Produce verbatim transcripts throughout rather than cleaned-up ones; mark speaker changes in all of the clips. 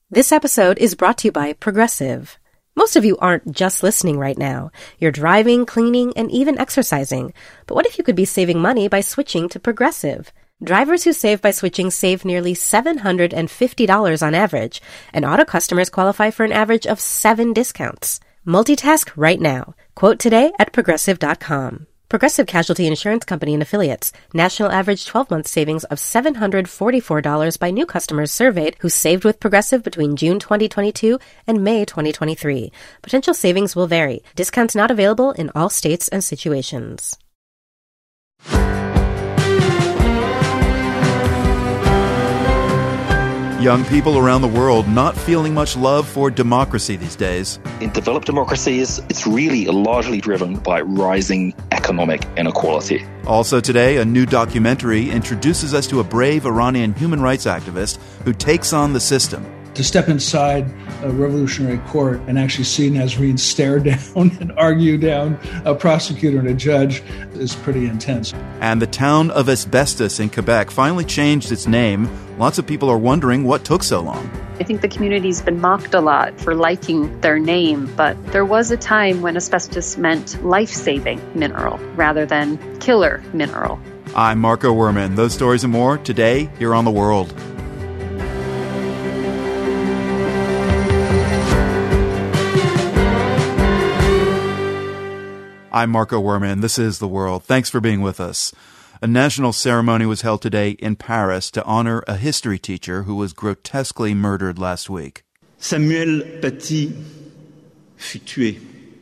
Speaker 1: This episode is brought to you by Progressive. Most of you aren't just listening right now. You're driving, cleaning, and even exercising. But what if you could be saving money by switching to Progressive? Drivers who save by switching save nearly seven hundred fifty dollars on average, and auto customers qualify for an average of seven discounts. Multitask right now. Quote today at progressive dot com. Progressive Casualty Insurance Company and Affiliates. National average twelve-month savings of seven hundred forty-four dollars by new customers surveyed who saved with Progressive between June twenty twenty-two and May twenty twenty-three. Potential savings will vary. Discounts not available in all states and situations.
Speaker 2: Young people around the world not feeling much love for democracy these days.
Speaker 3: In developed democracies, it's really largely driven by rising economic inequality.
Speaker 2: Also today, a new documentary introduces us to a brave Iranian human rights activist who takes on the system.
Speaker 4: To step inside a revolutionary court and actually see Nasreen stare down and argue down a prosecutor and a judge is pretty intense.
Speaker 2: And the town of Asbestos in Quebec finally changed its name. Lots of people are wondering what took so long.
Speaker 5: I think the community's been mocked a lot for liking their name, but there was a time when asbestos meant life-saving mineral rather than killer mineral.
Speaker 2: I'm Marco Werman. Those stories and more today here on The World. I'm Marco Werman. This is The World. Thanks for being with us. A national ceremony was held today in Paris to honor a history teacher who was grotesquely murdered last week.
Speaker 6: Samuel Paty fut tué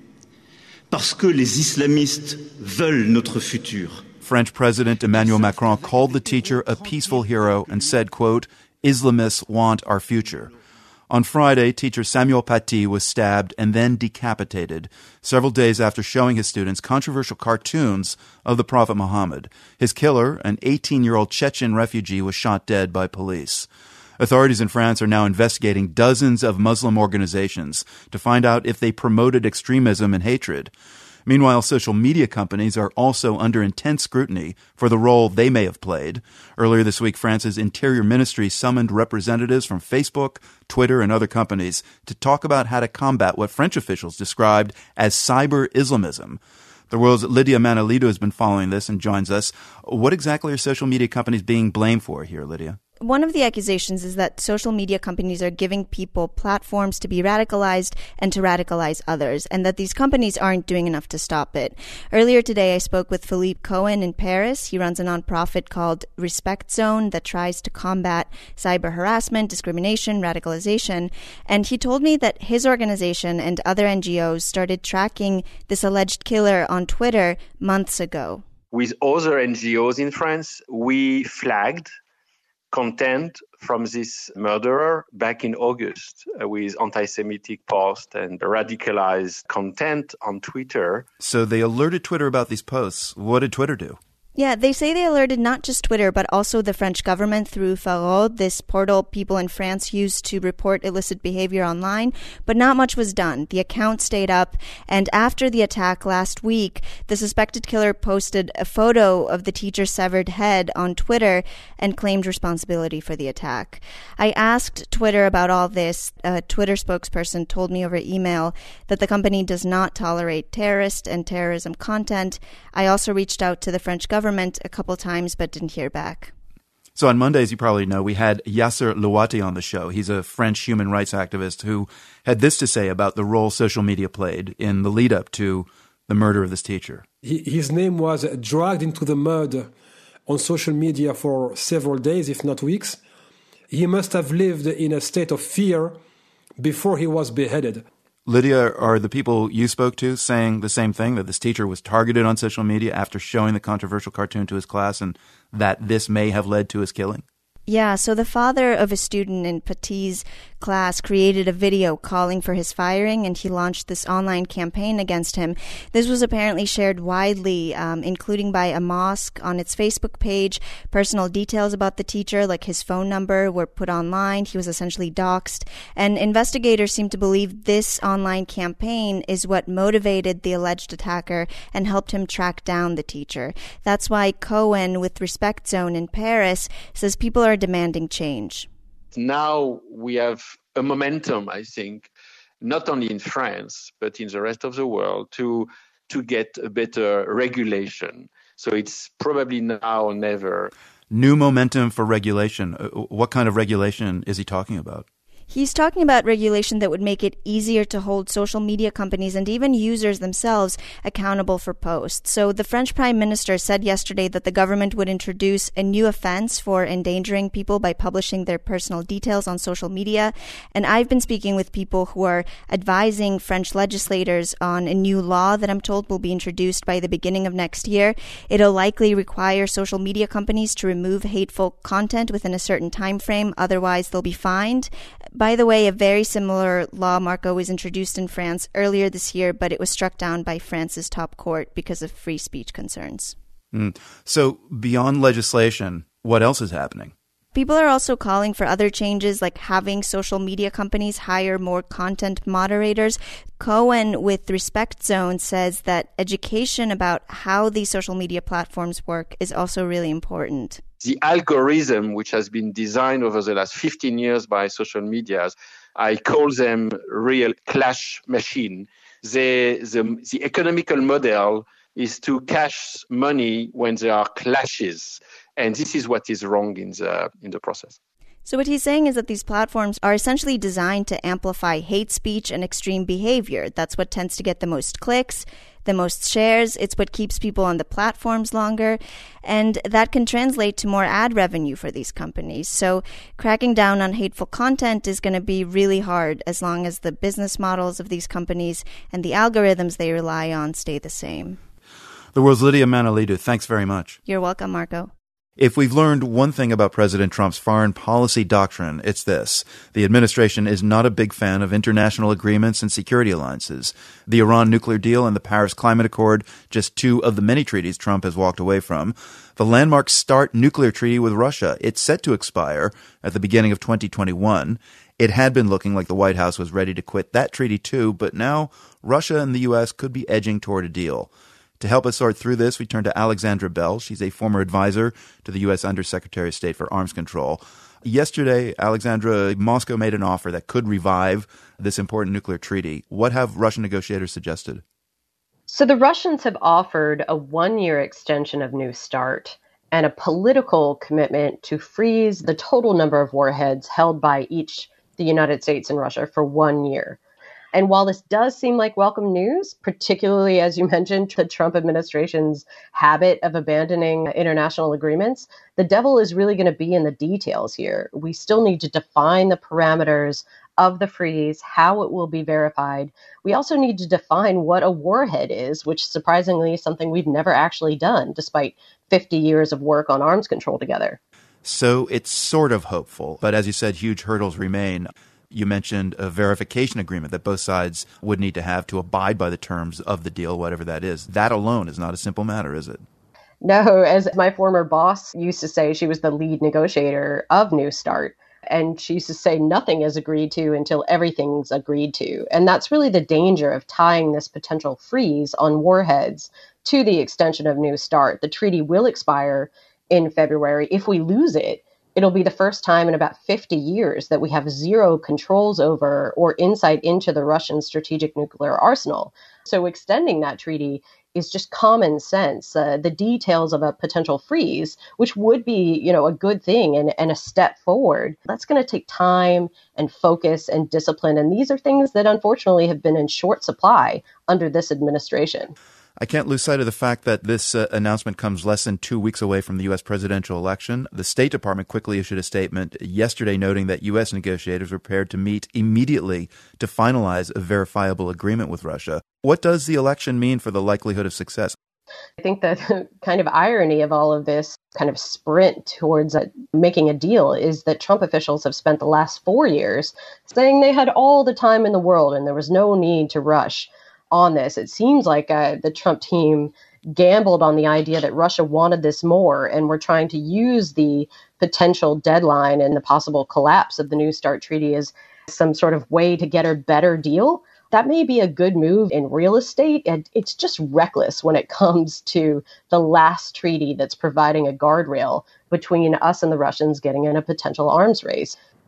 Speaker 6: parce que les islamistes veulent notre futur.
Speaker 2: French President Emmanuel Macron called the teacher a peaceful hero and said, quote, "Islamists want our future." On Friday, teacher Samuel Paty was stabbed and then decapitated several days after showing his students controversial cartoons of the Prophet Muhammad. His killer, an eighteen-year-old Chechen refugee, was shot dead by police. Authorities in France are now investigating dozens of Muslim organizations to find out if they promoted extremism and hatred. Meanwhile, social media companies are also under intense scrutiny for the role they may have played. Earlier this week, France's Interior Ministry summoned representatives from Facebook, Twitter, and other companies to talk about how to combat what French officials described as cyber Islamism. The World's Lydia Manolito has been following this and joins us. What exactly are social media companies being blamed for here, Lydia?
Speaker 7: One of the accusations is that social media companies are giving people platforms to be radicalized and to radicalize others, and that these companies aren't doing enough to stop it. Earlier today, I spoke with Philippe Cohen in Paris. He runs a nonprofit called Respect Zone that tries to combat cyber harassment, discrimination, radicalization. And he told me that his organization and other N G Os started tracking this alleged killer on Twitter months ago.
Speaker 8: With other N G Os in France, we flagged content from this murderer back in August uh, with anti-Semitic posts and radicalized content on Twitter.
Speaker 2: So they alerted Twitter about these posts. What did Twitter do?
Speaker 7: Yeah, they say they alerted not just Twitter, but also the French government through Farod, this portal people in France use to report illicit behavior online. But not much was done. The account stayed up. And after the attack last week, the suspected killer posted a photo of the teacher's severed head on Twitter and claimed responsibility for the attack. I asked Twitter about all this. A Twitter spokesperson told me over email that the company does not tolerate terrorist and terrorism content. I also reached out to the French government a couple times, but didn't hear back.
Speaker 2: So on Mondays, you probably know, we had Yasser Louati on the show. He's a French human rights activist who had this to say about the role social media played in the lead up to the murder of this teacher.
Speaker 9: He, his name was dragged into the mud on social media for several days, if not weeks. He must have lived in a state of fear before he was beheaded.
Speaker 2: Lydia, are the people you spoke to saying the same thing, that this teacher was targeted on social media after showing the controversial cartoon to his class and that this may have led to his killing?
Speaker 7: Yeah, so the father of a student in Paty's class created a video calling for his firing, and he launched this online campaign against him. This was apparently shared widely, um, including by a mosque on its Facebook page. Personal details about the teacher, like his phone number, were put online. He was essentially doxxed. And investigators seem to believe this online campaign is what motivated the alleged attacker and helped him track down the teacher. That's why Cohen, with Respect Zone in Paris, says people are demanding change.
Speaker 8: Now we have a momentum, I think, not only in France, but in the rest of the world to, to get a better regulation. So it's probably now or never.
Speaker 2: New momentum for regulation. What kind of regulation is he talking about?
Speaker 7: He's talking about regulation that would make it easier to hold social media companies and even users themselves accountable for posts. So the French Prime Minister said yesterday that the government would introduce a new offense for endangering people by publishing their personal details on social media. And I've been speaking with people who are advising French legislators on a new law that I'm told will be introduced by the beginning of next year. It'll likely require social media companies to remove hateful content within a certain time frame. Otherwise, they'll be fined. By the way, a very similar law, Marco, was introduced in France earlier this year, but it was struck down by France's top court because of free speech concerns.
Speaker 2: Mm. So beyond legislation, what else is happening?
Speaker 7: People are also calling for other changes, like having social media companies hire more content moderators. Cohen with Respect Zone says that education about how these social media platforms work is also really important.
Speaker 8: The algorithm, which has been designed over the last fifteen years by social medias, I call them real clash machine. The, the, the economical model is to cash money when there are clashes. And this is what is wrong in the in the process.
Speaker 7: So what he's saying is that these platforms are essentially designed to amplify hate speech and extreme behavior. That's what tends to get the most clicks, the most shares. It's what keeps people on the platforms longer. And that can translate to more ad revenue for these companies. So cracking down on hateful content is going to be really hard as long as the business models of these companies and the algorithms they rely on stay the same.
Speaker 2: The world's Lydia Manolidou. Thanks very much.
Speaker 7: You're welcome, Marco.
Speaker 2: If we've learned one thing about President Trump's foreign policy doctrine, it's this. The administration is not a big fan of international agreements and security alliances. The Iran nuclear deal and the Paris Climate Accord, just two of the many treaties Trump has walked away from. The landmark START nuclear treaty with Russia, it's set to expire at the beginning of twenty twenty-one. It had been looking like the White House was ready to quit that treaty too, but now Russia and the U S could be edging toward a deal. To help us sort through this, we turn to Alexandra Bell. She's a former advisor to the U S Undersecretary of State for Arms Control. Yesterday, Alexandra, Moscow made an offer that could revive this important nuclear treaty. What have Russian negotiators suggested?
Speaker 10: So the Russians have offered a one-year extension of New START and a political commitment to freeze the total number of warheads held by each the United States and Russia for one year. And while this does seem like welcome news, particularly, as you mentioned, the Trump administration's habit of abandoning international agreements, the devil is really going to be in the details here. We still need to define the parameters of the freeze, how it will be verified. We also need to define what a warhead is, which surprisingly is something we've never actually done, despite fifty years of work on arms control together.
Speaker 2: So it's sort of hopeful, but as you said, huge hurdles remain. You mentioned a verification agreement that both sides would need to have to abide by the terms of the deal, whatever that is. That alone is not a simple matter, is it?
Speaker 10: No, as my former boss used to say, she was the lead negotiator of New START. And she used to say nothing is agreed to until everything's agreed to. And that's really the danger of tying this potential freeze on warheads to the extension of New START. The treaty will expire in February. If we lose it, it'll be the first time in about fifty years that we have zero controls over or insight into the Russian strategic nuclear arsenal. So extending that treaty is just common sense. Uh, the details of a potential freeze, which would be, you know, a good thing and, and a step forward, that's going to take time and focus and discipline. And these are things that unfortunately have been in short supply under this administration.
Speaker 2: I can't lose sight of the fact that this uh, announcement comes less than two weeks away from the U S presidential election. The State Department quickly issued a statement yesterday noting that U S negotiators were prepared to meet immediately to finalize a verifiable agreement with Russia. What does the election mean for the likelihood of success?
Speaker 10: I think the kind of irony of all of this kind of sprint towards a, making a deal is that Trump officials have spent the last four years saying they had all the time in the world and there was no need to rush on this. It seems like uh, the Trump team gambled on the idea that Russia wanted this more and were trying to use the potential deadline and the possible collapse of the New START treaty as some sort of way to get a better deal. That may be a good move in real estate, and it's just reckless when it comes to the last treaty that's providing a guardrail between us and the Russians getting in a potential arms race.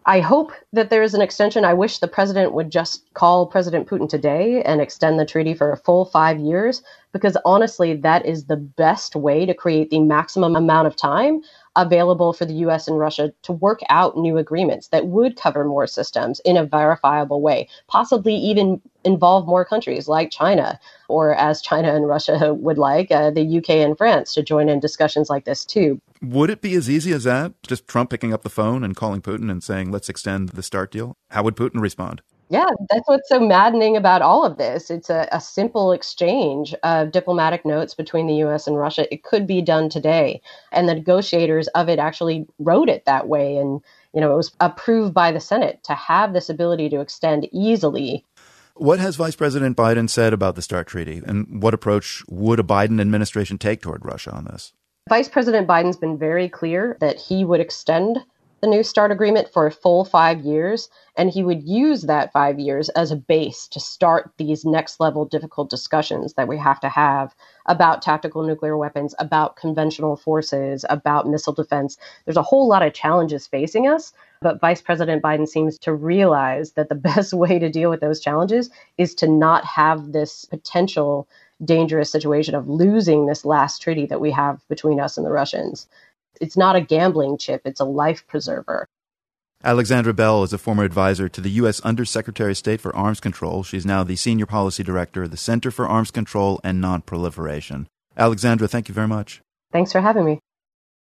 Speaker 10: I hope that there is an extension. I wish the president would just call President Putin today and extend the treaty for a full five years, because honestly, that is the best way to create the maximum amount of time available for the U S and Russia to work out new agreements that would cover more systems in a verifiable way, possibly even involve more countries like China, or as China and Russia would like, uh, the U K and France to join in discussions like this too.
Speaker 2: Would it be as easy as that? Just Trump picking up the phone and calling Putin and saying, let's extend the START deal? How would Putin respond?
Speaker 10: Yeah, that's what's so maddening about all of this. It's a, a simple exchange of diplomatic notes between the U S and Russia. It could be done today. And the negotiators of it actually wrote it that way. And, you know, it was approved by the Senate to have this ability to extend easily.
Speaker 2: What has Vice President Biden said about the START treaty? And what approach would a Biden administration take toward Russia on this?
Speaker 10: Vice President Biden's been very clear that he would extend the New START agreement for a full five years, and he would use that five years as a base to start these next level difficult discussions that we have to have about tactical nuclear weapons, about conventional forces, about missile defense. There's a whole lot of challenges facing us, but Vice President Biden seems to realize that the best way to deal with those challenges is to not have this potential dangerous situation of losing this last treaty that we have between us and the Russians. It's not a gambling chip, it's a life preserver.
Speaker 2: Alexandra Bell is a former advisor to the U S Undersecretary of State for Arms Control. She's now the Senior Policy Director of the Center for Arms Control and Nonproliferation. Alexandra, thank you very much.
Speaker 10: Thanks for having me.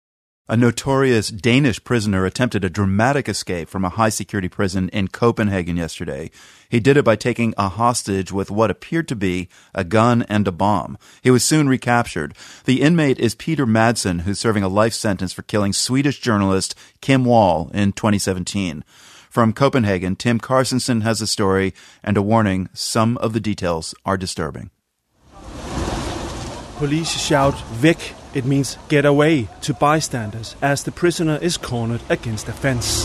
Speaker 2: A notorious Danish prisoner attempted a dramatic escape from a high-security prison in Copenhagen yesterday. He did it by taking a hostage with what appeared to be a gun and a bomb. He was soon recaptured. The inmate is Peter Madsen, who's serving a life sentence for killing Swedish journalist Kim Wall in twenty seventeen. From Copenhagen, Tim Carstensen has a story and a warning. Some of the details are disturbing.
Speaker 11: Police shout, "Væk!" It means get away to bystanders as the prisoner is cornered against a fence.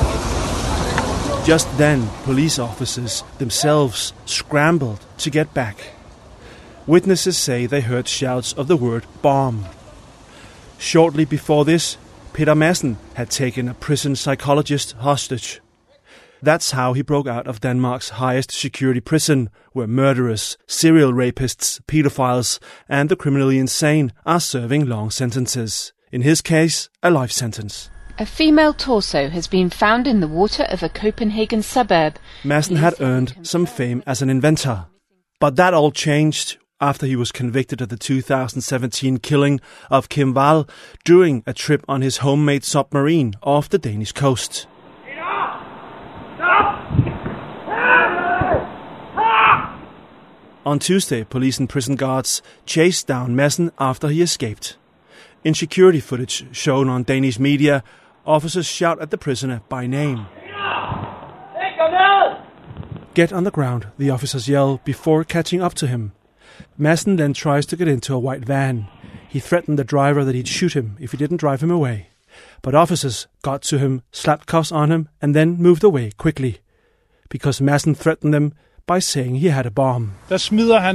Speaker 11: Just then, police officers themselves scrambled to get back. Witnesses say they heard shouts of the word bomb. Shortly before this, Peter Madsen had taken a prison psychologist hostage. That's how he broke out of Denmark's highest security prison, where murderers, serial rapists, pedophiles, and the criminally insane are serving long sentences. In his case, a life sentence.
Speaker 12: A female torso has been found in the water of a Copenhagen suburb.
Speaker 11: Madsen had earned some fame as an inventor. But that all changed after he was convicted of the two thousand seventeen killing of Kim Wall during a trip on his homemade submarine off the Danish coast. On Tuesday, police and prison guards chased down Madsen after he escaped. In security footage shown on Danish media, officers shout at the prisoner by name. Get on the ground, the officers yell before catching up to him. Madsen then tries to get into a white van. He threatened the driver that he'd shoot him if he didn't drive him away. But officers got to him, slapped cuffs on him, and then moved away quickly. Because Madsen threatened them by saying he had a bomb. Police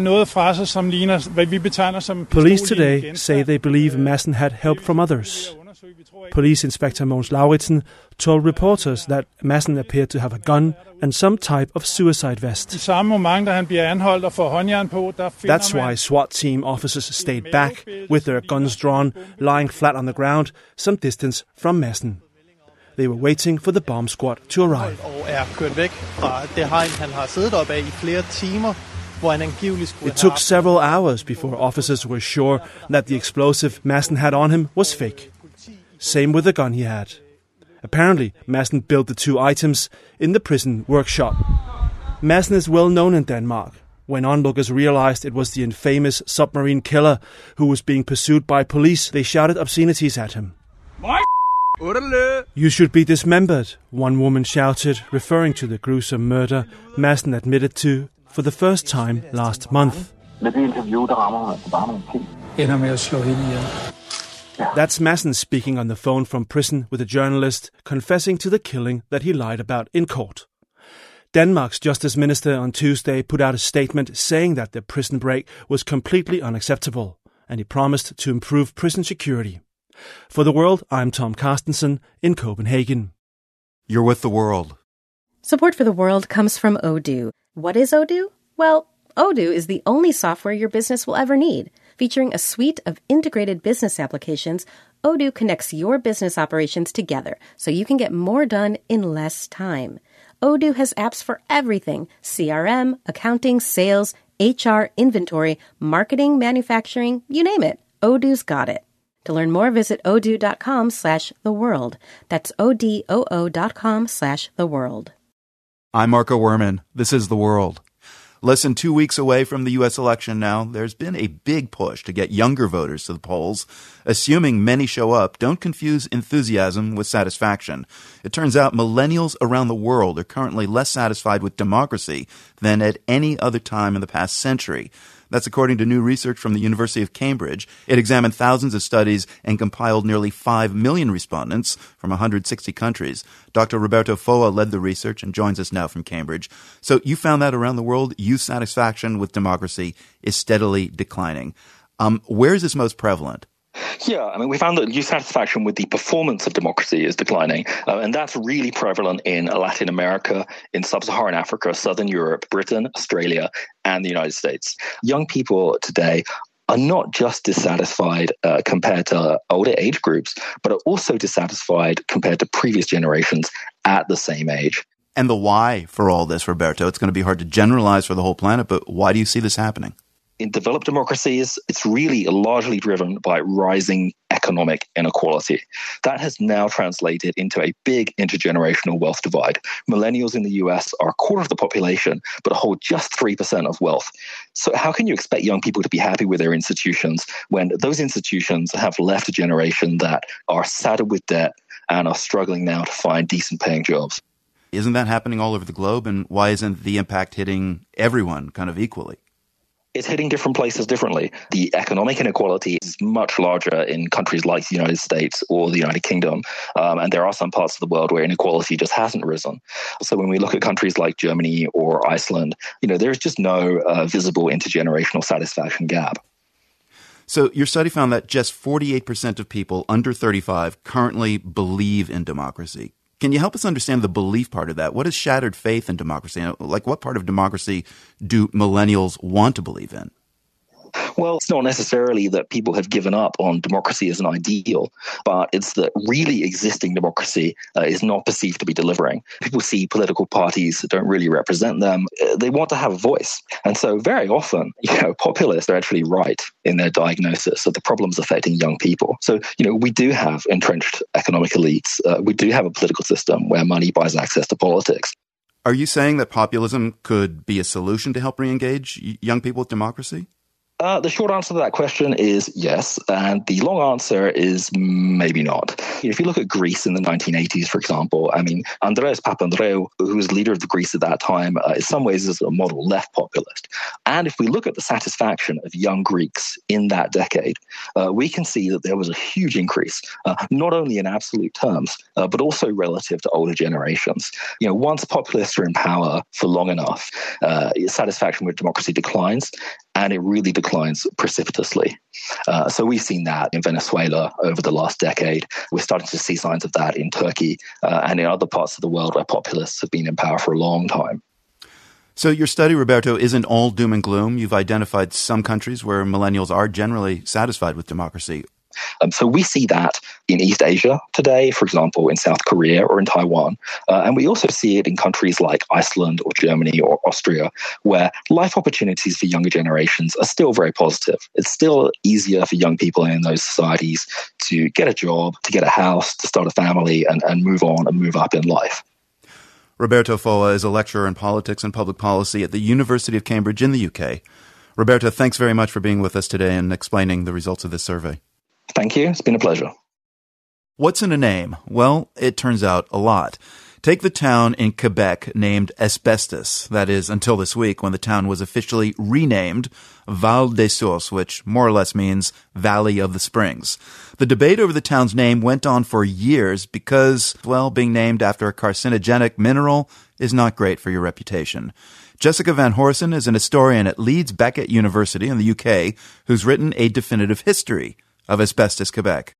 Speaker 11: today say they believe Madsen had help from others. Police Inspector Mogens Lauritsen told reporters that Madsen appeared to have a gun and some type of suicide vest. That's why SWAT team officers stayed back, with their guns drawn, lying flat on the ground, some distance from Madsen. They were waiting for the bomb squad to arrive. It took several hours before officers were sure that the explosive Madsen had on him was fake. Same with the gun he had. Apparently, Madsen built the two items in the prison workshop. Madsen is well known in Denmark. When onlookers realized it was the infamous submarine killer who was being pursued by police, they shouted obscenities at him. You should be dismembered, one woman shouted, referring to the gruesome murder Madsen admitted to for the first time last month. That's Madsen speaking on the phone from prison with a journalist, confessing to the killing that he lied about in court. Denmark's Justice Minister on Tuesday put out a statement saying that the prison break was completely unacceptable, and he promised to improve prison security. For The World, I'm Tom Carstensen in Copenhagen.
Speaker 2: You're with the world.
Speaker 1: Support for the world comes from Odoo. What is Odoo? Well, Odoo is the only software your business will ever need. Featuring a suite of integrated business applications, Odoo connects your business operations together so you can get more done in less time. Odoo has apps for everything: C R M, accounting, sales, H R, inventory, marketing, manufacturing, you name it. Odoo's got it. To learn more, visit odoo.com slash the world. That's O-D-O-O dot com slash the world.
Speaker 2: I'm Marco Werman. This is The World. Less than two weeks away from the U S election now, there's been a big push to get younger voters to the polls. Assuming many show up, don't confuse enthusiasm with satisfaction. It turns out millennials around the world are currently less satisfied with democracy than at any other time in the past century. That's according to new research from the University of Cambridge. It examined thousands of studies and compiled nearly five million respondents from one hundred sixty countries. Doctor Roberto Foa led the research and joins us now from Cambridge. So you found that around the world, youth satisfaction with democracy is steadily declining. Um, where is this most prevalent?
Speaker 3: Yeah, I mean, we found that youth satisfaction with the performance of democracy is declining, uh, and that's really prevalent in Latin America, in sub-Saharan Africa, Southern Europe, Britain, Australia, and the United States. Young people today are not just dissatisfied uh, compared to older age groups, but are also dissatisfied compared to previous generations at the same age.
Speaker 2: And the why for all this, Roberto? It's going to be hard to generalize for the whole planet, but why do you see this happening?
Speaker 3: In developed democracies, it's really largely driven by rising economic inequality. That has now translated into a big intergenerational wealth divide. Millennials in the U S are a quarter of the population, but hold just three percent of wealth. So how can you expect young people to be happy with their institutions when those institutions have left a generation that are saddled with debt and are struggling now to find decent paying jobs?
Speaker 2: Isn't that happening all over the globe? And why isn't the impact hitting everyone kind of equally?
Speaker 3: It's hitting different places differently. The economic inequality is much larger in countries like the United States or the United Kingdom. Um, and there are some parts of the world where inequality just hasn't risen. So when we look at countries like Germany or Iceland, you know, there's just no uh, visible intergenerational satisfaction gap.
Speaker 2: So your study found that just forty-eight percent of people under thirty-five currently believe in democracy. Can you help us understand the belief part of that? What is shattered faith in democracy? Like, what part of democracy do millennials want to believe in?
Speaker 3: Well, it's not necessarily that people have given up on democracy as an ideal, but it's that really existing democracy uh, is not perceived to be delivering. People see political parties that don't really represent them. Uh, they want to have a voice. And so very often, you know, populists are actually right in their diagnosis of the problems affecting young people. So, you know, we do have entrenched economic elites. Uh, we do have a political system where money buys access to politics.
Speaker 2: Are you saying that populism could be a solution to help re-engage young people with democracy?
Speaker 3: Uh, the short answer to that question is yes, and the long answer is maybe not. If you look at Greece in the nineteen eighties, for example, I mean, Andreas Papandreou, who was leader of the Greece at that time, uh, in some ways is a model left populist. And if we look at the satisfaction of young Greeks in that decade, uh, we can see that there was a huge increase, uh, not only in absolute terms, uh, but also relative to older generations. You know, once populists are in power for long enough, uh, satisfaction with democracy declines, and it really declines precipitously. Uh, so we've seen that in Venezuela over the last decade. We're starting to see signs of that in Turkey uh, and in other parts of the world where populists have been in power for a long time.
Speaker 2: So your study, Roberto, isn't all doom and gloom. You've identified some countries where millennials are generally satisfied with democracy.
Speaker 3: Um, so we see that in East Asia today, for example, in South Korea or in Taiwan. Uh, and we also see it in countries like Iceland or Germany or Austria, where life opportunities for younger generations are still very positive. It's still easier for young people in those societies to get a job, to get a house, to start a family, and, and move on and move up in life.
Speaker 2: Roberto Foa is a lecturer in politics and public policy at the University of Cambridge in the U K. Roberto, thanks very much for being with us today and explaining the results of this survey.
Speaker 3: Thank you. It's been a pleasure.
Speaker 2: What's in a name? Well, it turns out a lot. Take the town in Quebec named Asbestos. That is, until this week when the town was officially renamed Val des Sources, which more or less means Valley of the Springs. The debate over the town's name went on for years because, well, being named after a carcinogenic mineral is not great for your reputation. Jessica Van Horsen is an historian at Leeds Beckett University in the U K who's written a definitive history of Asbestos, Quebec.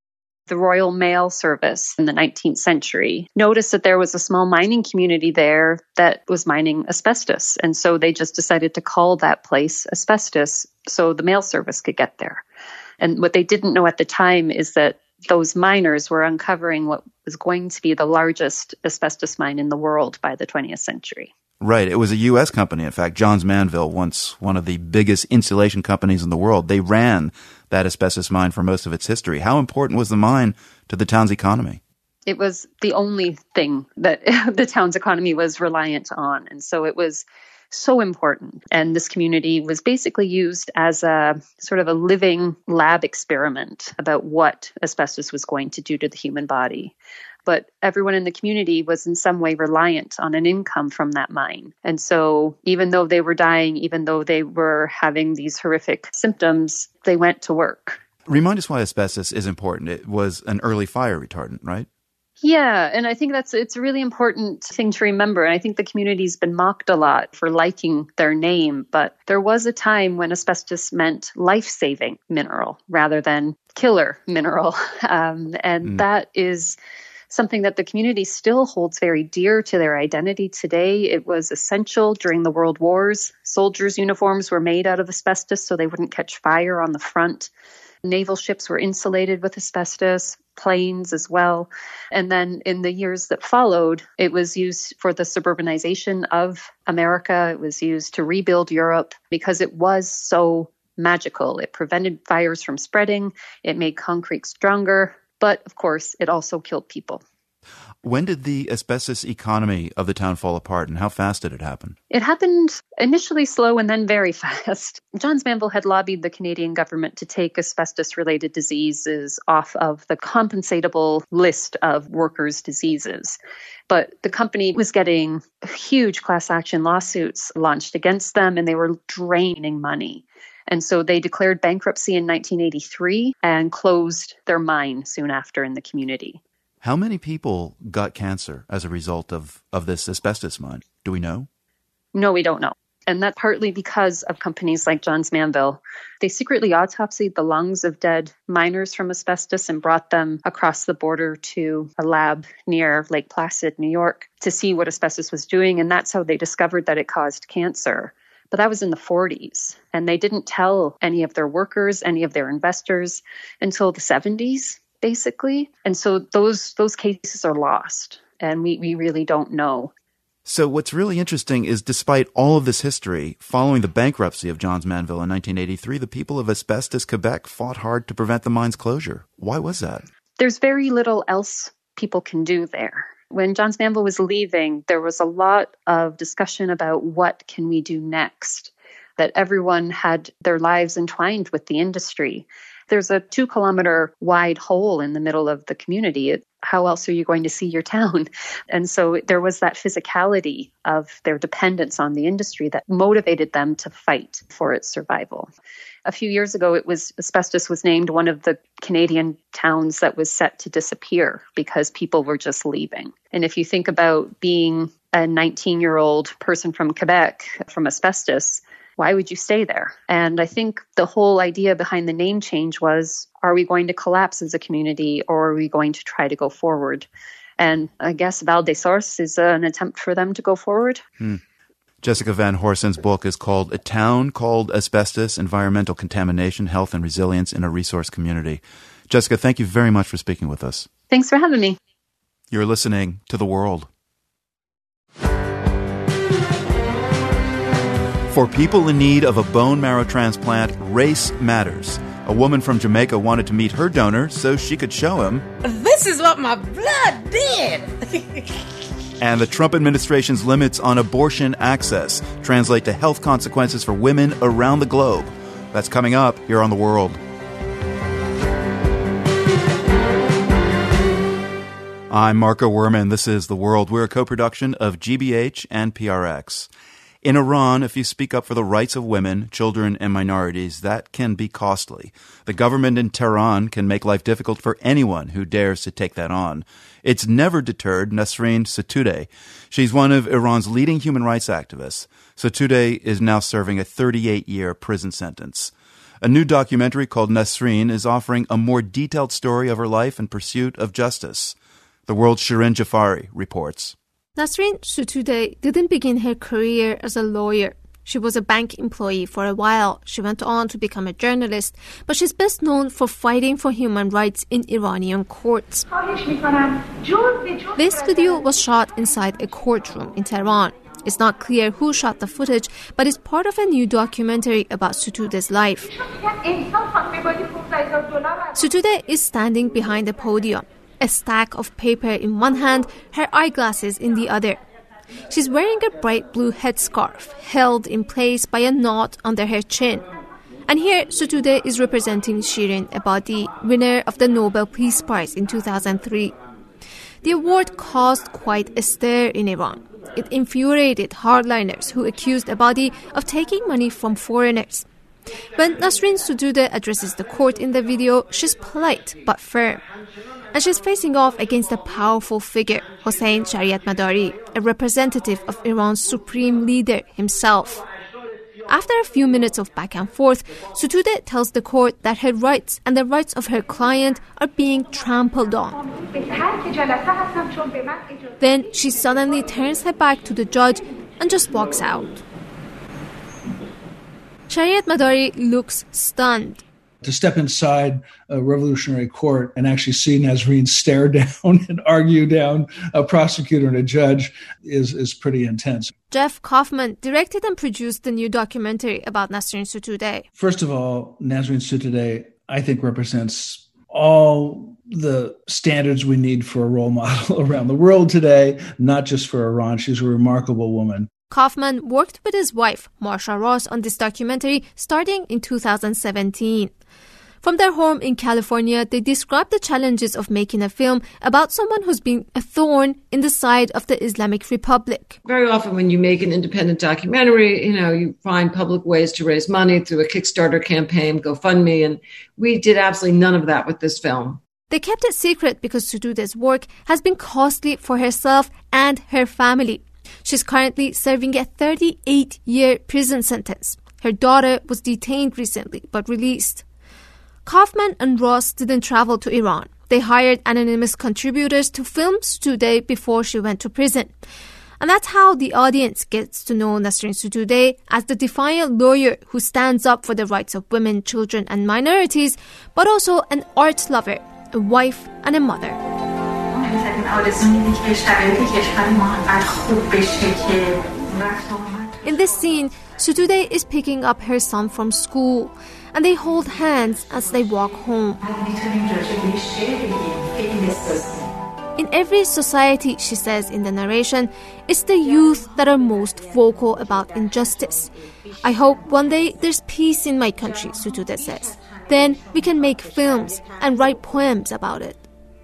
Speaker 5: The Royal Mail Service in the nineteenth century noticed that there was a small mining community there that was mining asbestos. And so they just decided to call that place Asbestos so the mail service could get there. And what they didn't know at the time is that those miners were uncovering what was going to be the largest asbestos mine in the world by the twentieth century.
Speaker 2: Right. It was a U S company, in fact. Johns Manville, once one of the biggest insulation companies in the world. They ran that asbestos mine for most of its history. How important was the mine to the town's economy?
Speaker 5: It was the only thing that the town's economy was reliant on. And so it was so important. And this community was basically used as a sort of a living lab experiment about what asbestos was going to do to the human body. But everyone in the community was in some way reliant on an income from that mine. And so even though they were dying, even though they were having these horrific symptoms, they went to work.
Speaker 2: Remind us why asbestos is important. It was an early fire retardant, right?
Speaker 5: Yeah, and I think that's it's a really important thing to remember. And I think the community's been mocked a lot for liking their name, but there was a time when asbestos meant life-saving mineral rather than killer mineral. Um, and mm. that is something that the community still holds very dear to their identity today. It was essential during the World Wars. Soldiers' uniforms were made out of asbestos so they wouldn't catch fire on the front. Naval ships were insulated with asbestos, planes as well. And then in the years that followed, it was used for the suburbanization of America. It was used to rebuild Europe because it was so magical. It prevented fires from spreading. It made concrete stronger. But of course, it also killed people.
Speaker 2: When did the asbestos economy of the town fall apart, and how fast did it happen?
Speaker 5: It happened initially slow and then very fast. Johns Manville had lobbied the Canadian government to take asbestos-related diseases off of the compensatable list of workers' diseases. But the company was getting huge class action lawsuits launched against them, and they were draining money. And so they declared bankruptcy in nineteen eighty-three and closed their mine soon after in the community.
Speaker 2: How many people got cancer as a result of, of this asbestos mine? Do we know?
Speaker 5: No, we don't know. And that's partly because of companies like Johns Manville. They secretly autopsied the lungs of dead miners from asbestos and brought them across the border to a lab near Lake Placid, New York, to see what asbestos was doing. And that's how they discovered that it caused cancer. But that was in the forties, and they didn't tell any of their workers, any of their investors until the seventies, basically. And so those those cases are lost, and we, we really don't know.
Speaker 2: So what's really interesting is despite all of this history, following the bankruptcy of Johns Manville in nineteen eighty-three, the people of Asbestos, Quebec fought hard to prevent the mine's closure. Why was that?
Speaker 5: There's very little else people can do there. When Johns Manville was leaving, there was a lot of discussion about what can we do next, that everyone had their lives entwined with the industry. There's a two kilometer wide hole in the middle of the community. It, how else are you going to see your town? And so there was that physicality of their dependence on the industry that motivated them to fight for its survival. A few years ago, it was Asbestos was named one of the Canadian towns that was set to disappear because people were just leaving. And if you think about being a nineteen-year-old person from Quebec, from Asbestos, why would you stay there? And I think the whole idea behind the name change was, are we going to collapse as a community, or are we going to try to go forward? And I guess Val des Sources is an attempt for them to go forward.
Speaker 2: Hmm. Jessica Van Horsen's book is called A Town Called Asbestos, Environmental Contamination, Health and Resilience in a Resource Community. Jessica, thank you very much for speaking with us.
Speaker 5: Thanks for having me.
Speaker 2: You're listening to The World. For people in need of a bone marrow transplant, race matters. A woman from Jamaica wanted to meet her donor so she could show him,
Speaker 13: "This is what my blood did."
Speaker 2: And the Trump administration's limits on abortion access translate to health consequences for women around the globe. That's coming up here on The World. I'm Marco Werman. This is The World. We're a co-production of G B H and P R X. In Iran, if you speak up for the rights of women, children, and minorities, that can be costly. The government in Tehran can make life difficult for anyone who dares to take that on. It's never deterred Nasrin Sotoudeh. She's one of Iran's leading human rights activists. Sotoudeh is now serving a thirty-eight year prison sentence. A new documentary called Nasreen is offering a more detailed story of her life in pursuit of justice. The World's Shirin Jafari reports.
Speaker 14: Nasreen Sotoudeh didn't begin her career as a lawyer. She was a bank employee for a while. She went on to become a journalist, but she's best known for fighting for human rights in Iranian courts. This video was shot inside a courtroom in Tehran. It's not clear who shot the footage, but it's part of a new documentary about Sotoudeh's life. Sotoudeh is standing behind the podium, a stack of paper in one hand, her eyeglasses in the other. She's wearing a bright blue headscarf, held in place by a knot under her chin. And here, Sotoudeh is representing Shirin Ebadi, winner of the Nobel Peace Prize in two thousand three. The award caused quite a stir in Iran. It infuriated hardliners who accused Ebadi of taking money from foreigners. When Nasreen Sotoudeh addresses the court in the video, she's polite but firm. And she's facing off against a powerful figure, Hossein Shariatmadari, a representative of Iran's supreme leader himself. After a few minutes of back and forth, Sotoudeh tells the court that her rights and the rights of her client are being trampled on. Then she suddenly turns her back to the judge and just walks out. Shariatmadari looks stunned.
Speaker 4: To step inside a revolutionary court and actually see Nasreen stare down and argue down a prosecutor and a judge is, is pretty intense.
Speaker 14: Jeff Kaufman directed and produced the new documentary about Nasreen Sotoudeh.
Speaker 4: First of all, Nasreen Sotoudeh, I think, represents all the standards we need for a role model around the world today, not just for Iran. She's a remarkable woman.
Speaker 14: Kaufman worked with his wife, Marsha Ross, on this documentary starting in two thousand seventeen. From their home in California, they described the challenges of making a film about someone who's been a thorn in the side of the Islamic Republic.
Speaker 15: Very often when you make an independent documentary, you know, you find public ways to raise money through a Kickstarter campaign, GoFundMe, and we did absolutely none of that with this film.
Speaker 14: They kept it secret because Sotoudeh's work has been costly for herself and her family. She's currently serving a thirty-eight-year prison sentence. Her daughter was detained recently but released. Kaufman and Ross didn't travel to Iran. They hired anonymous contributors to film Sotoudeh before she went to prison. And that's how the audience gets to know Nasreen Sotoudeh as the defiant lawyer who stands up for the rights of women, children, and minorities, but also an art lover, a wife, and a mother. In this scene, Sotoudeh is picking up her son from school, and they hold hands as they walk home. In every society, she says in the narration, it's the youth that are most vocal about injustice. I hope one day there's peace in my country, Sotoudeh says. Then we can make films and write poems about it.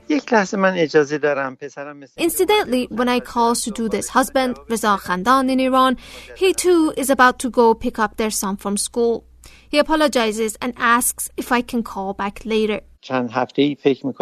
Speaker 14: Incidentally, when I call Sotoudeh's husband, Reza Khandan, in Iran, he too is about to go pick up their son from school. He apologizes and asks if I can call back later. When we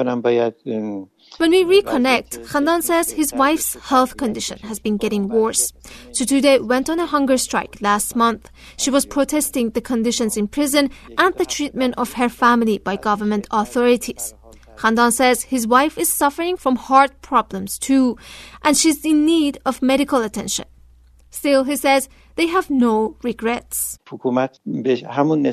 Speaker 14: reconnect, Khandan says his wife's health condition has been getting worse. Sotoudeh went on a hunger strike last month. She was protesting the conditions in prison and the treatment of her family by government authorities. Khandan says his wife is suffering from heart problems too, and she's in need of medical attention. Still, he says, they have no regrets. This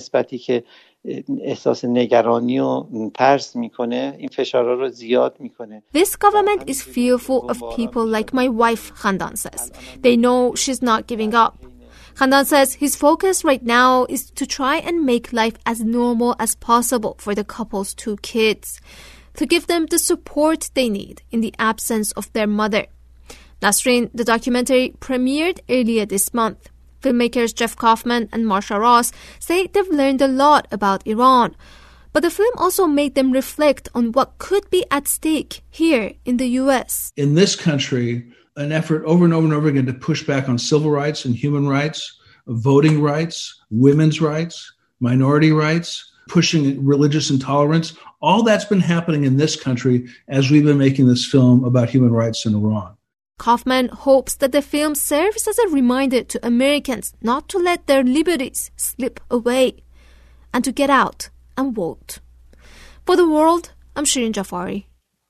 Speaker 14: government is fearful of people like my wife, Khandan says. They know she's not giving up. Khandan says his focus right now is to try and make life as normal as possible for the couple's two kids, to give them the support they need in the absence of their mother. Nasreen, the documentary, premiered earlier this month. Filmmakers Jeff Kaufman and Marsha Ross say they've learned a lot about Iran, but the film also made them reflect on what could be at stake here in the U S.
Speaker 4: In this country, an effort over and over and over again to push back on civil rights and human rights, voting rights, women's rights, minority rights, pushing religious intolerance. All that's been happening in this country as we've been making this film about human rights in Iran.
Speaker 14: Kaufman hopes that the film serves as a reminder to Americans not to let their liberties slip away. and to get out and vote. For The World, I'm Shirin Jafari.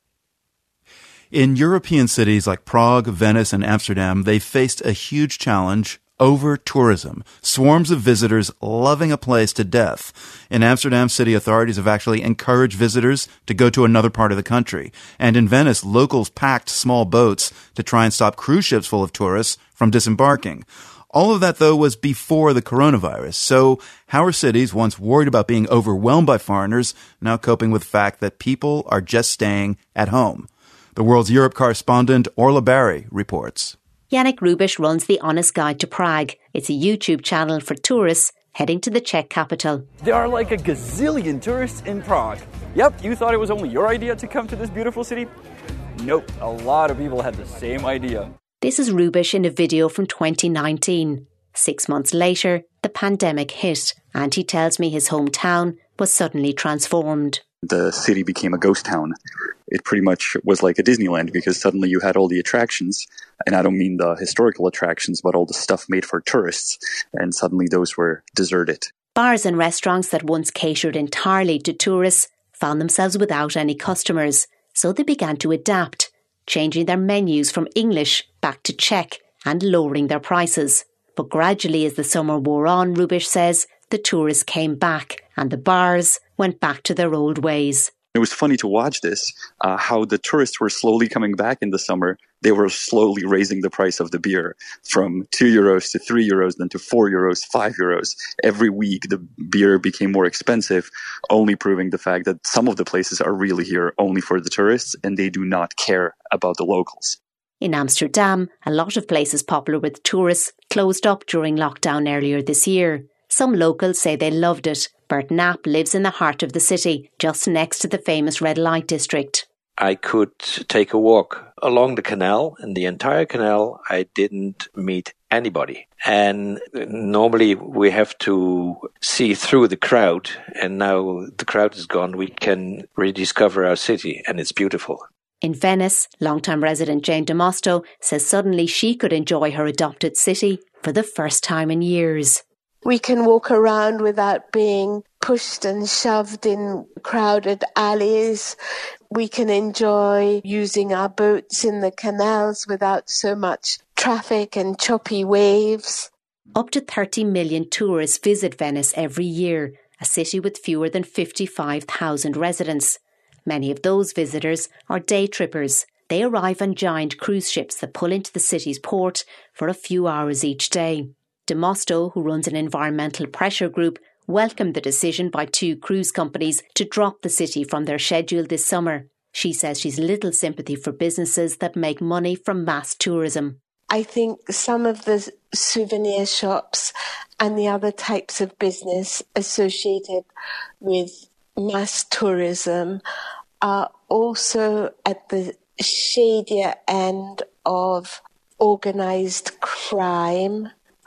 Speaker 2: In European cities like Prague, Venice, and Amsterdam, they faced a huge challenge: over-tourism. Swarms of visitors loving a place to death. In Amsterdam, city authorities have actually encouraged visitors to go to another part of the country. And in Venice, locals packed small boats to try and stop cruise ships full of tourists from disembarking. All of that, though, was before the coronavirus. So how are cities, once worried about being overwhelmed by foreigners, now coping with the fact that people are just staying at home? The World's Europe correspondent Orla Barry reports.
Speaker 16: Yannick Rubisch runs The Honest Guide to Prague. It's a YouTube channel for tourists heading to the Czech capital.
Speaker 17: There are like a gazillion tourists in Prague. Yep, you thought it was only your idea to come to this beautiful city? Nope, a lot of people had the same idea.
Speaker 16: This is Rubisch in a video from twenty nineteen. Six months later, the pandemic hit, and he tells me his hometown was suddenly transformed.
Speaker 18: The city became a ghost town. It pretty much was like a Disneyland because suddenly you had all the attractions, and I don't mean the historical attractions, but all the stuff made for tourists, and suddenly those were deserted.
Speaker 16: Bars and restaurants that once catered entirely to tourists found themselves without any customers, so they began to adapt, changing their menus from English back to Czech and lowering their prices. But gradually, as the summer wore on, Rubisch says, the tourists came back and the bars went back to their old ways.
Speaker 18: It was funny to watch this, uh, how the tourists were slowly coming back in the summer. They were slowly raising the price of the beer from two euros to three euros, then to four euros, five euros. Every week the beer became more expensive, only proving the fact that some of the places are really here only for the tourists and they do not care about the locals.
Speaker 16: In Amsterdam, a lot of places popular with tourists closed up during lockdown earlier this year. Some locals say they loved it. Bert Knapp lives in the heart of the city, just next to the famous red light district.
Speaker 19: I could take a walk along the canal, and the entire canal I didn't meet anybody. And normally we have to see through the crowd, and now the crowd is gone. We can rediscover our city, and it's beautiful.
Speaker 16: In Venice, longtime resident Jane D'Amasto says suddenly she could enjoy her adopted city for the first time in years.
Speaker 20: We can walk around without being pushed and shoved in crowded alleys. We can enjoy using our boats in the canals without so much traffic and choppy waves.
Speaker 16: Up to thirty million tourists visit Venice every year, a city with fewer than fifty-five thousand residents. Many of those visitors are day trippers. They arrive on giant cruise ships that pull into the city's port for a few hours each day. D'Amasto, who runs an environmental pressure group, welcomed the decision by two cruise companies to drop the city from their schedule this summer. She says she's little sympathy for businesses that make money from mass tourism.
Speaker 20: I think some of the souvenir shops and the other types of business associated with mass tourism are also at the shadier end of organised crime.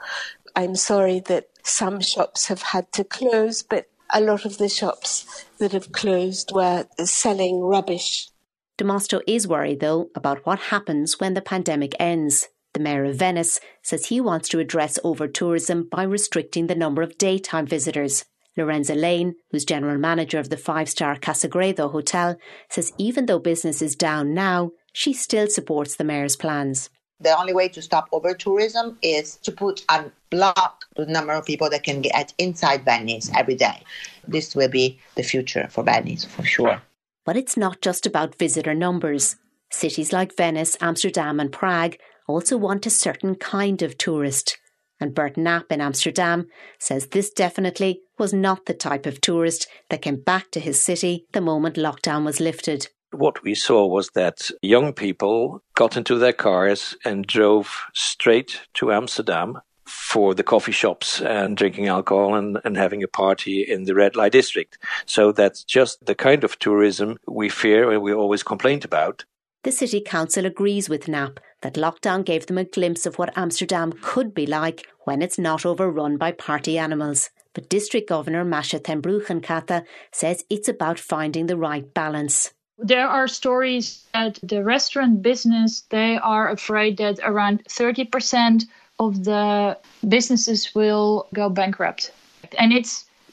Speaker 20: I'm sorry that some shops have had to close, but a lot of the shops that have closed were selling rubbish.
Speaker 16: D'Amasto is worried, though, about what happens when the pandemic ends. The mayor of Venice says he wants to address over-tourism by restricting the number of daytime visitors. Lorenza Lane, who's general manager of the five-star Casagredo Hotel, says even though business is down now, she still supports the mayor's plans.
Speaker 21: The only way to stop over-tourism is to put and block the number of people that can get inside Venice every day. This will be the future for Venice, for sure.
Speaker 16: But it's not just about visitor numbers. Cities like Venice, Amsterdam and Prague also want a certain kind of tourist. And Bert Knapp in Amsterdam says this definitely was not the type of tourist that came back to his city the moment lockdown was lifted.
Speaker 19: What we saw was that young people got into their cars and drove straight to Amsterdam for the coffee shops and drinking alcohol and, and having a party in the red light district. So that's just the kind of tourism we fear and we always complained about.
Speaker 16: The city council agrees with Knapp that lockdown gave them a glimpse of what Amsterdam could be like when it's not overrun by party animals. But District Governor Masha ten Broegencate says it's about finding the right balance.
Speaker 22: There are stories that the restaurant business, they are afraid that around thirty percent of the businesses will go bankrupt. And it's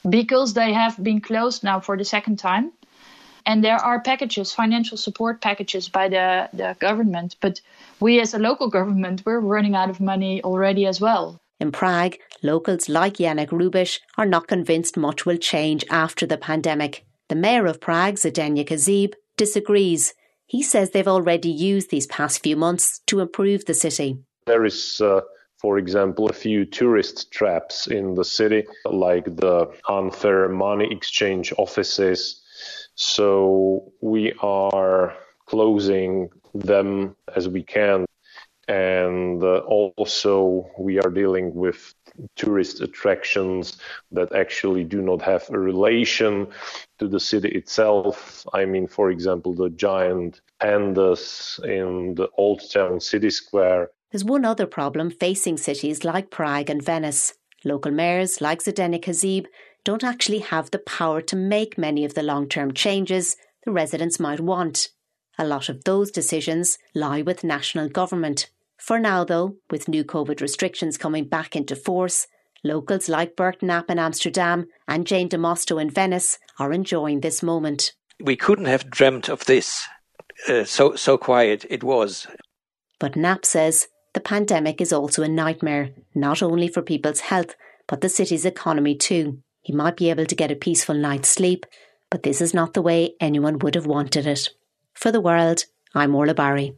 Speaker 22: because they have been closed now for the second time. And there are packages, financial support packages by the, the government. But we as a local government, we're running out of money already as well.
Speaker 16: In Prague, locals like Janek Rubiš are not convinced much will change after the pandemic. The mayor of Prague, Zdeněk Hřib, disagrees. He says they've already used these past few months to improve the city.
Speaker 6: There is, uh, for example, a few tourist traps in the city, like the unfair money exchange offices. So we are closing them as we can. And uh, also we are dealing with tourist attractions that actually do not have a relation to the city itself. I mean, for example, the giant pandas in the Old Town City Square.
Speaker 16: There's one other problem facing cities like Prague and Venice. Local mayors like Zdeněk Hřib don't actually have the power to make many of the long-term changes the residents might want. A lot of those decisions lie with national government. For now, though, with new COVID restrictions coming back into force, locals like Bert Knapp in Amsterdam and Jane DeMosto in Venice are enjoying this moment.
Speaker 19: We couldn't have dreamt of this. Uh, so, so quiet it was.
Speaker 16: But Knapp says the pandemic is also a nightmare, not only for people's health, but the city's economy too. He might be able to get a peaceful night's sleep, but this is not the way anyone would have wanted it. For the World, I'm Orla Barry.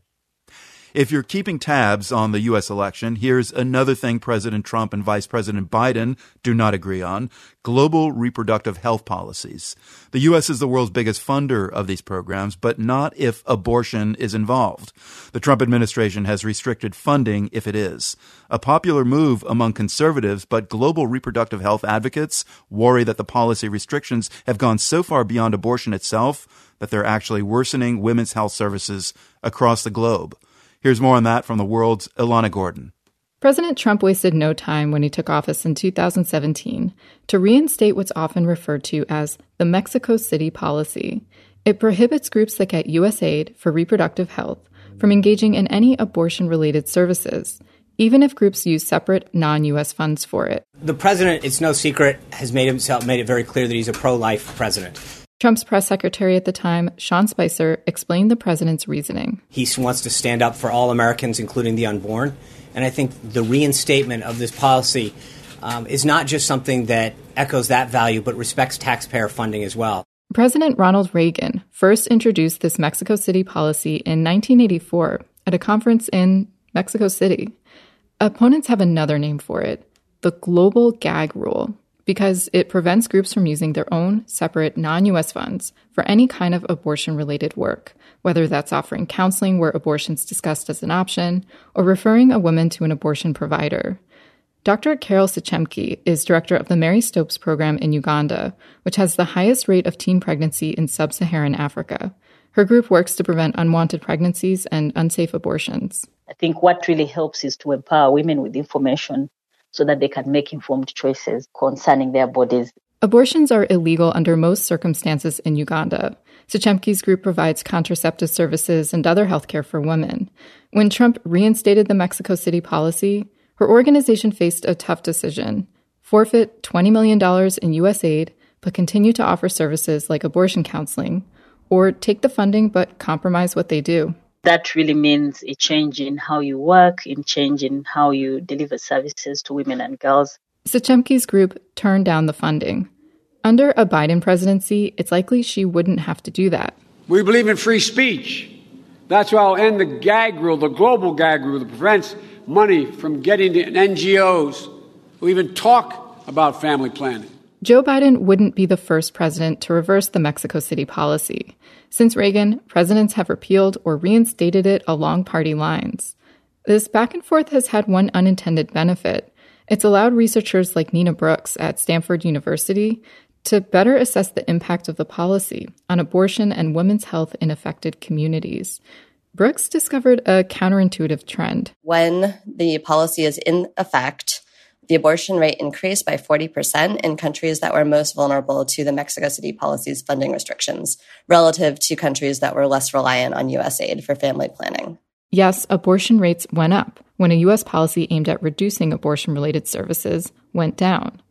Speaker 2: If you're keeping tabs on the U S election, here's another thing President Trump and Vice President Biden do not agree on: global reproductive health policies. The U S is the world's biggest funder of these programs, but not if abortion is involved. The Trump administration has restricted funding if it is. A popular move among conservatives, but global reproductive health advocates worry that the policy restrictions have gone so far beyond abortion itself that they're actually worsening women's health services across the globe. Here's more on that from The World's Ilana Gordon.
Speaker 9: President Trump wasted no time when he took office in two thousand seventeen to reinstate what's often referred to as the Mexico City policy. It prohibits groups that get U S aid for reproductive health from engaging in any abortion-related services, even if groups use separate non-U S funds for it.
Speaker 23: The president, it's no secret, has made himself made it very clear that he's a pro-life president.
Speaker 9: Trump's press secretary at the time, Sean Spicer, explained the president's reasoning.
Speaker 23: He wants to stand up for all Americans, including the unborn. And I think the reinstatement of this policy um, is not just something that echoes that value, but respects taxpayer funding as well.
Speaker 9: President Ronald Reagan first introduced this Mexico City policy in nineteen eighty-four at a conference in Mexico City. Opponents have another name for it, the Global Gag Rule, because it prevents groups from using their own separate non-U S funds for any kind of abortion-related work, whether that's offering counseling where abortion's discussed as an option or referring a woman to an abortion provider. Doctor Carol Sichemke is director of the Mary Stopes program in Uganda, which has the highest rate of teen pregnancy in sub-Saharan Africa. Her group works to prevent unwanted pregnancies and unsafe abortions.
Speaker 24: I think what really helps is to empower women with information so that they can make informed choices concerning their bodies.
Speaker 9: Abortions are illegal under most circumstances in Uganda. Sichemke's group provides contraceptive services and other health care for women. When Trump reinstated the Mexico City policy, her organization faced a tough decision: forfeit twenty million dollars in U S aid, but continue to offer services like abortion counseling, or take the funding but compromise what they do.
Speaker 24: That really means a change in how you work, in change in how you deliver services to women and girls.
Speaker 9: Sichemke's group turned down the funding. Under a Biden presidency, it's likely she wouldn't have to do that.
Speaker 25: We believe in free speech. That's why I'll end the gag rule, the global gag rule that prevents money from getting to N G Os who even talk about family planning.
Speaker 9: Joe Biden wouldn't be the first president to reverse the Mexico City policy. Since Reagan, presidents have repealed or reinstated it along party lines. This back and forth has had one unintended benefit. It's allowed researchers like Nina Brooks at Stanford University to better assess the impact of the policy on abortion and women's health in affected communities. Brooks discovered a counterintuitive trend.
Speaker 26: When the policy is in effect, the abortion rate increased by forty percent in countries that were most vulnerable to the Mexico City policy's funding restrictions, relative to countries that were less reliant on U S aid for family planning.
Speaker 9: Yes, abortion rates went up when a U S policy aimed at reducing abortion-related services went down.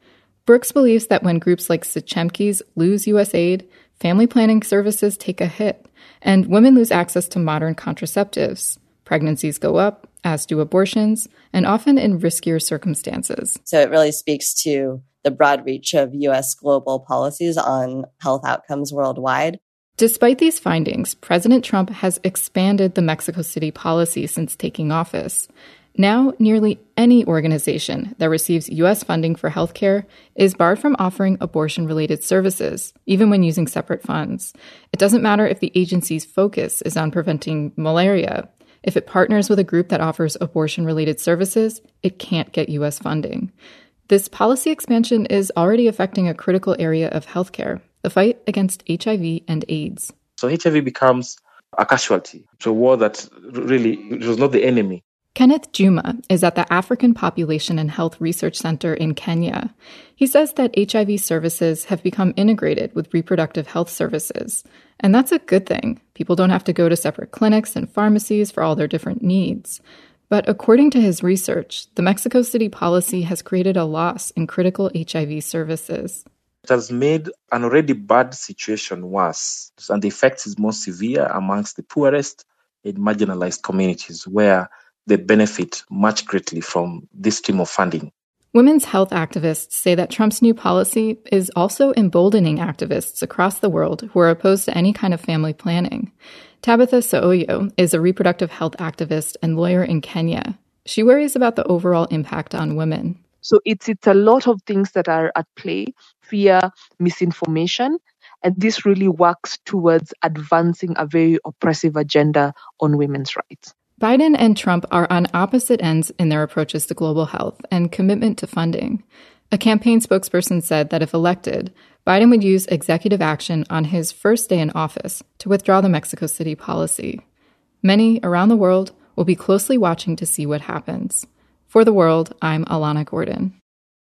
Speaker 9: Brooks believes that when groups like Sechemki's lose U S aid, family planning services take a hit, and women lose access to modern contraceptives. Pregnancies go up, as do abortions, and often in riskier circumstances.
Speaker 26: So it really speaks to the broad reach of U S global policies on health outcomes worldwide.
Speaker 9: Despite these findings, President Trump has expanded the Mexico City policy since taking office. Now, nearly any organization that receives U S funding for healthcare is barred from offering abortion-related services, even when using separate funds. It doesn't matter if the agency's focus is on preventing malaria. If it partners with a group that offers abortion-related services, it can't get U S funding. This policy expansion is already affecting a critical area of healthcare, the fight against H I V and AIDS.
Speaker 1: So H I V becomes a casualty. It's a war that really it was not the enemy.
Speaker 9: Kenneth Juma is at the African Population and Health Research Center in Kenya. He says that H I V services have become integrated with reproductive health services. And that's a good thing. People don't have to go to separate clinics and pharmacies for all their different needs. But according to his research, the Mexico City policy has created a loss in critical H I V services.
Speaker 1: It has made an already bad situation worse, and the effect is more severe amongst the poorest and marginalized communities, where they benefit much greatly from this stream of funding.
Speaker 9: Women's health activists say that Trump's new policy is also emboldening activists across the world who are opposed to any kind of family planning. Tabitha Saoyo is a reproductive health activist and lawyer in Kenya. She worries about the overall impact on women.
Speaker 7: So it's it's a lot of things that are at play: fear, misinformation, and this really works towards advancing a very oppressive agenda on women's rights.
Speaker 9: Biden and Trump are on opposite ends in their approaches to global health and commitment to funding. A campaign spokesperson said that if elected, Biden would use executive action on his first day in office to withdraw the Mexico City policy. Many around the world will be closely watching to see what happens. For The World, I'm Alana Gordon.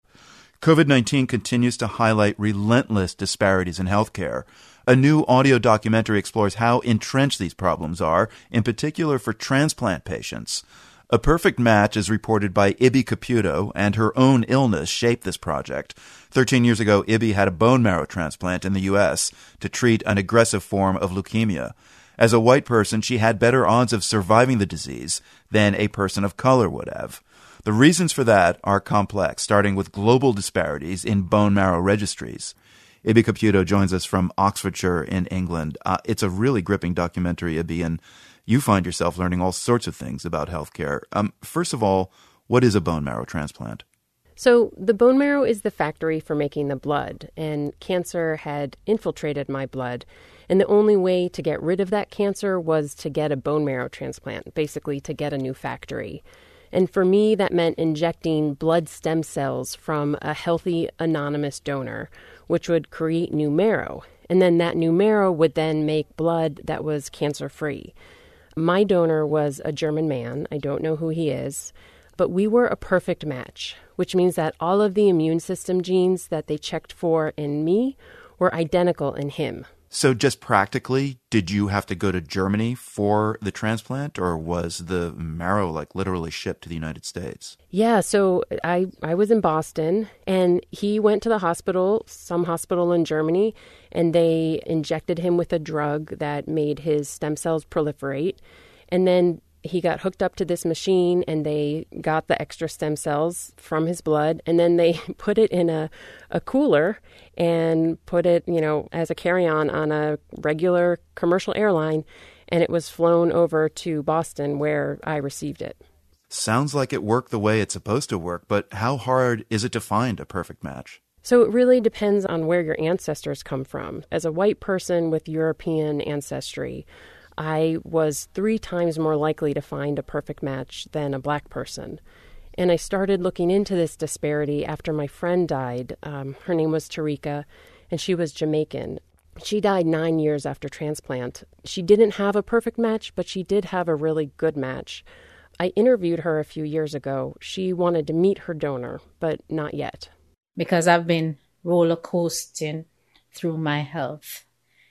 Speaker 2: COVID nineteen continues to highlight relentless disparities in healthcare. A new audio documentary explores how entrenched these problems are, in particular for transplant patients. A Perfect Match is reported by Ibi Caputo, and her own illness shaped this project. Thirteen years ago, Ibi had a bone marrow transplant in the U S to treat an aggressive form of leukemia. As a white person, she had better odds of surviving the disease than a person of color would have. The reasons for that are complex, starting with global disparities in bone marrow registries. Ibi Caputo joins us from Oxfordshire in England. Uh, it's a really gripping documentary, Ibi, and you find yourself learning all sorts of things about healthcare. Um, first of all, what is a bone marrow transplant?
Speaker 8: So the bone marrow is the factory for making the blood, and cancer had infiltrated my blood. And the only way to get rid of that cancer was to get a bone marrow transplant, basically to get a new factory. And for me, that meant injecting blood stem cells from a healthy anonymous donor, which would create new marrow. And then that new marrow would then make blood that was cancer-free. My donor was a German man. I don't know who he is. But we were a perfect match, which means that all of the immune system genes that they checked for in me were identical in him.
Speaker 2: So just practically, did you have to go to Germany for the transplant, or was the marrow like literally shipped to the United States?
Speaker 8: Yeah, so I, I was in Boston, and he went to the hospital, some hospital in Germany, and they injected him with a drug that made his stem cells proliferate. And then he got hooked up to this machine, and they got the extra stem cells from his blood, and then they put it in a, a cooler and put it, you know, as a carry-on on a regular commercial airline, and it was flown over to Boston where I received it.
Speaker 2: Sounds like it worked the way it's supposed to work, but how hard is it to find a perfect match?
Speaker 8: So it really depends on where your ancestors come from. As a white person with European ancestry, I was three times more likely to find a perfect match than a black person. And I started looking into this disparity after my friend died. Um, her name was Tarika, and she was Jamaican. She died nine years after transplant. She didn't have a perfect match, but she did have a really good match. I interviewed her a few years ago. She wanted to meet her donor, but not yet.
Speaker 24: Because I've been roller coasting through my health.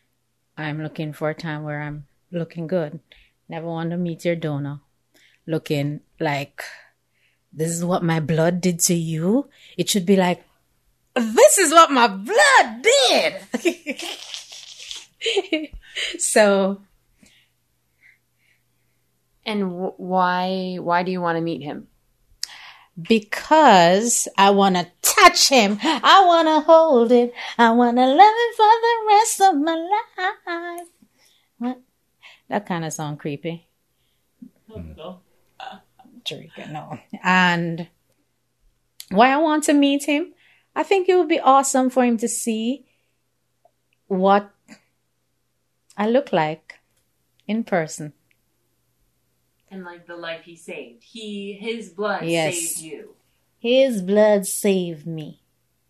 Speaker 24: I'm looking for a time where I'm looking good. Never want to meet your donor looking like, this is what my blood did to you. It should be like, this is what my blood did. So.
Speaker 3: And w- why, why do you want to meet him?
Speaker 24: Because I want to touch him. I want to hold him. I want to love him for the rest of my life. What? That kind of sound creepy. No. Uh, Tarika, no. And why I want to meet him, I think it would be awesome for him to see what I look like in person.
Speaker 3: And like the life he saved. He, his blood
Speaker 24: yes.
Speaker 3: saved you.
Speaker 24: His blood saved me.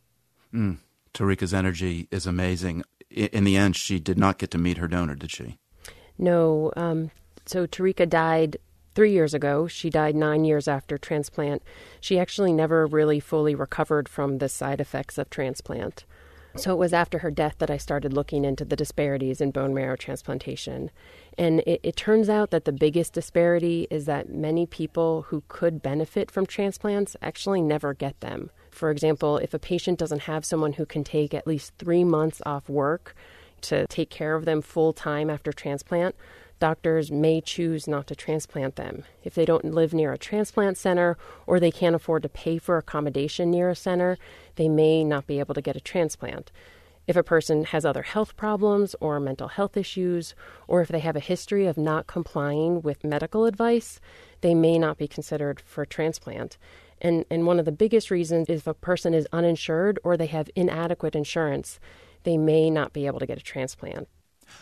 Speaker 2: Mm. Tarika's energy is amazing. In the end, she did not get to meet her donor, did she?
Speaker 8: No. Um, so Tarika died three years ago. She died nine years after transplant. She actually never really fully recovered from the side effects of transplant. So it was after her death that I started looking into the disparities in bone marrow transplantation. And it, it turns out that the biggest disparity is that many people who could benefit from transplants actually never get them. For example, if a patient doesn't have someone who can take at least three months off work to take care of them full time after transplant, doctors may choose not to transplant them. If they don't live near a transplant center or they can't afford to pay for accommodation near a center, they may not be able to get a transplant. If a person has other health problems or mental health issues, or if they have a history of not complying with medical advice, they may not be considered for transplant. And, and one of the biggest reasons is if a person is uninsured or they have inadequate insurance, they may not be able to get a transplant.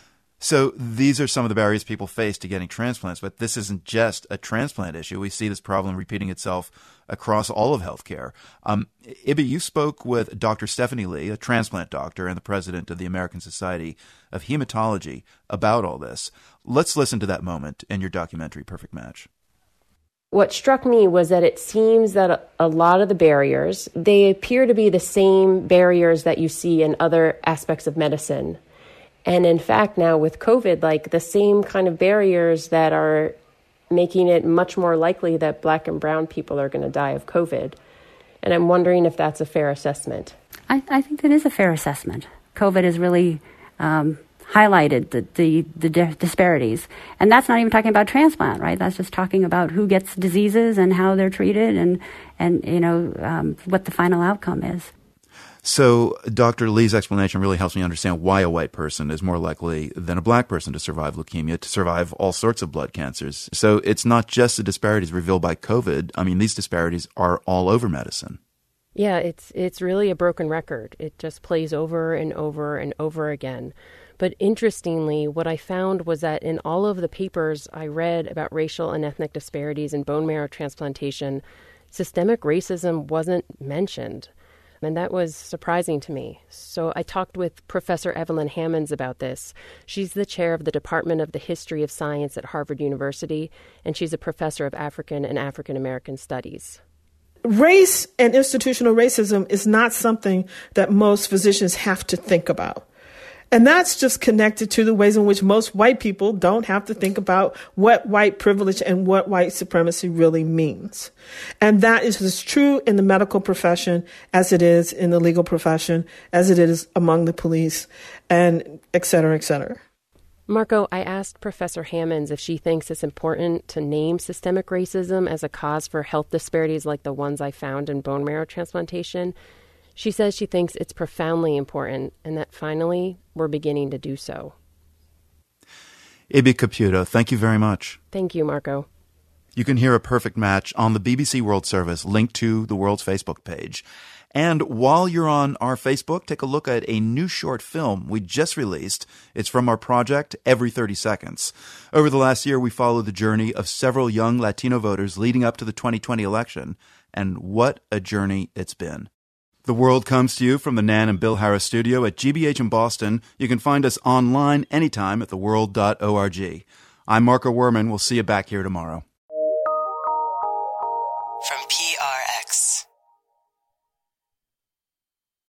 Speaker 2: So these are some of the barriers people face to getting transplants, but this isn't just a transplant issue. We see this problem repeating itself across all of healthcare. Um, Ibby, you spoke with Doctor Stephanie Lee, a transplant doctor and the president of the American Society of Hematology, about all this. Let's listen to that moment in your documentary, Perfect Match.
Speaker 8: What struck me was that it seems that a lot of the barriers, they appear to be the same barriers that you see in other aspects of medicine. And in fact, now with COVID, like the same kind of barriers that are making it much more likely that Black and brown people are going to die of COVID. And I'm wondering if that's a fair assessment.
Speaker 5: I, I think that is a fair assessment. COVID has really um, highlighted the, the, the di- disparities. And that's not even talking about transplant, right? That's just talking about who gets diseases and how they're treated and, and you know, um, what the final outcome is.
Speaker 2: So Doctor Lee's explanation really helps me understand why a white person is more likely than a black person to survive leukemia, to survive all sorts of blood cancers. So it's not just the disparities revealed by COVID. I mean, these disparities are all over medicine.
Speaker 8: Yeah, it's it's really a broken record. It just plays over and over and over again. But interestingly, what I found was that in all of the papers I read about racial and ethnic disparities in bone marrow transplantation, systemic racism wasn't mentioned. And that was surprising to me. So I talked with Professor Evelyn Hammonds about this. She's the chair of the Department of the History of Science at Harvard University, and she's a professor of African and African American Studies.
Speaker 10: Race and institutional racism is not something that most physicians have to think about. And that's just connected to the ways in which most white people don't have to think about what white privilege and what white supremacy really means. And that is as true in the medical profession as it is in the legal profession, as it is among the police, and et cetera, et cetera.
Speaker 8: Marco, I asked Professor Hammonds if she thinks it's important to name systemic racism as a cause for health disparities like the ones I found in bone marrow transplantation. She says she thinks it's profoundly important and that finally we're beginning to do so.
Speaker 2: Ibby Caputo, thank you very much.
Speaker 8: Thank you, Marco.
Speaker 2: You can hear A Perfect Match on the B B C World Service, linked to the World's Facebook page. And while you're on our Facebook, take a look at a new short film we just released. It's from our project, Every thirty seconds. Over the last year, we followed the journey of several young Latino voters leading up to the twenty twenty election. And what a journey it's been. The World comes to you from the Nan and Bill Harris studio at G B H in Boston. You can find us online anytime at the world dot org. I'm Marco Werman. We'll see you back here tomorrow.